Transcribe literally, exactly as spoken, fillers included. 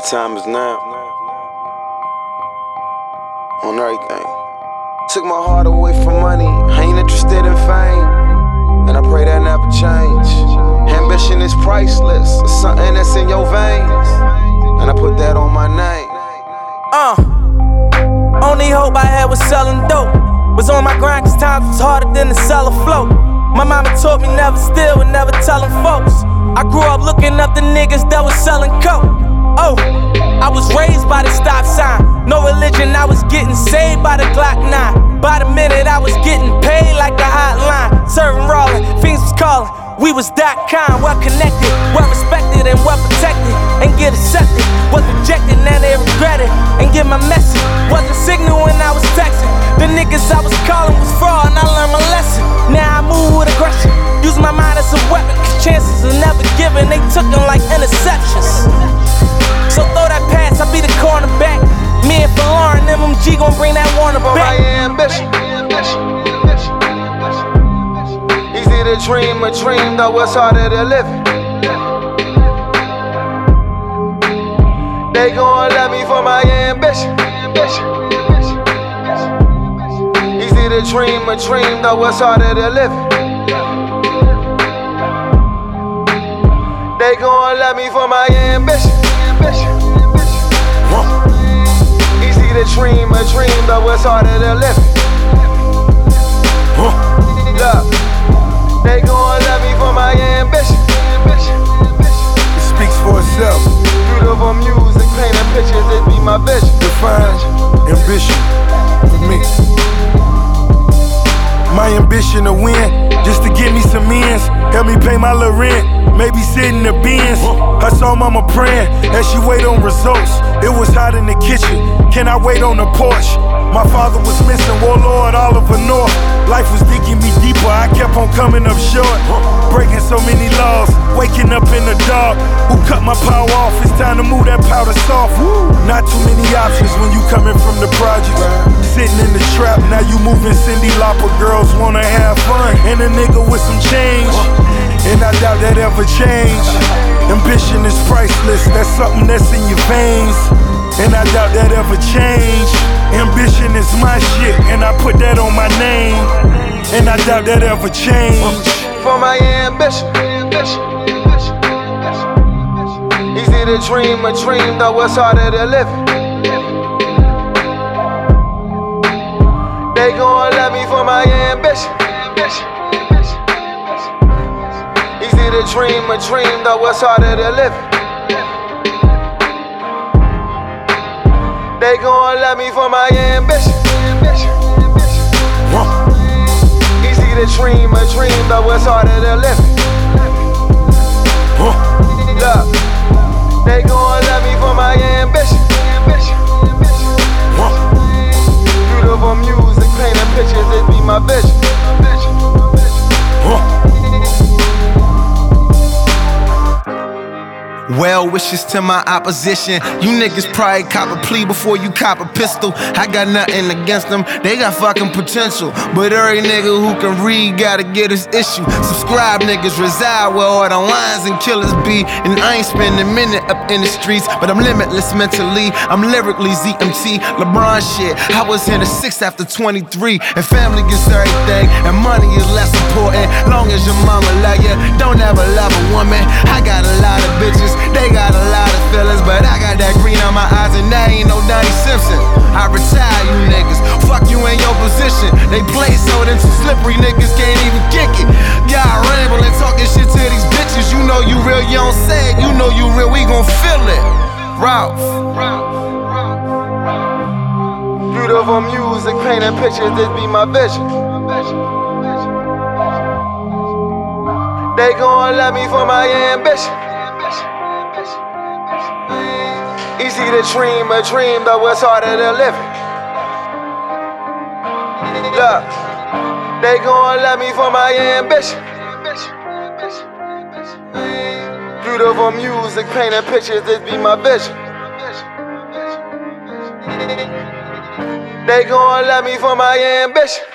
time is now. On everything. Took my heart away from money. I ain't interested in fame, and I pray that never change. Ambition is priceless. It's something that's in your veins, and I put that on my name. Uh, only hope I had was selling dope. Was on my grind cause times was harder than to sell a float. My mama taught me never steal and never tellin' folks. I grew up looking up the niggas that was selling coke. Oh, I was raised by the stop sign. No religion, I was getting saved by the Glock nine. By the minute I was getting paid like a hotline. Serving rolling, fiends was calling. We was that kind, well connected, well respected and well protected. And get accepted, was rejected and they regretted. And get my message, wasn't signal when I was texting. The niggas I was calling was fraud and I learned my lesson. Now I move with aggression, use my mind as a weapon. Cause chances are never given, they took them like interceptions. So throw that pass, I be the cornerback. Me and Lauren, M M G gon' bring that Warner back. My ambition. Easy to dream a dream, though it's harder to live it. They gon' love me for my ambition. Easy to dream a dream, though it's harder to live it. They gon' love me for my ambition. Easy to dream a dream, though it's harder to live it. Look, they gon' love me for my ambition. It speaks for itself. Beautiful music, painting pictures, it be my vision. Define ambition for me. My ambition to win, just to get me some ends. Help me pay my little rent, maybe sit in the bins. I saw mama praying as she wait on results. It was hot in the kitchen, can I wait on the porch? My father was missing, Warlord Oliver North. Life was digging me deeper, I kept on coming up short. Breaking so many laws, waking up in the dark. Who cut my power off? It's time to move that powder soft. Not too many options when you coming from the projects. Sitting in the trap, now you moving Cindy Lauper. Girls wanna have fun, and a nigga with some change. And I doubt that ever change. Ambition is priceless, that's something that's in your veins. And I doubt that ever change. Ambition is my shit, and I put that on my name. And I doubt that ever change. For my ambition. Easy to dream a dream, though it's harder to live it. They gon' love me for my ambition. Easy to dream a dream, though it's harder to live it. They gon' love me for my ambition. Easy to dream a dream, though it's harder to live it. Look, they gon' love me for my ambition. Beautiful music, painting pictures, it be my vision. Well wishes to my opposition. You niggas probably cop a plea before you cop a pistol. I got nothing against them, they got fucking potential. But every nigga who can read gotta get his issue. Subscribe niggas reside where all the lions and killers be. And I ain't spending a minute up in the streets, but I'm limitless mentally. I'm lyrically Z M T, LeBron shit. I was in the six after twenty-three. And family gets everything, and money is less important. Long as your mama love you, don't ever love a woman. I got a lot of bitches, they got a lot of feelings, but I got that green on my eyes and that ain't no Donnie Simpson. I retire you niggas, fuck you in your position. They play so then some slippery niggas can't even kick it. Y'all rambling, talking shit to these bitches. You know you real, you don't say it. You know you real, we gon' feel it. Ralph. Beautiful music, painting pictures, this be my vision. They gon' love me for my ambition. Easy to dream a dream, though it's harder to live it. Look, they gon' love me for my ambition. Beautiful music, painting pictures, this be my vision. They gon' love me for my ambition.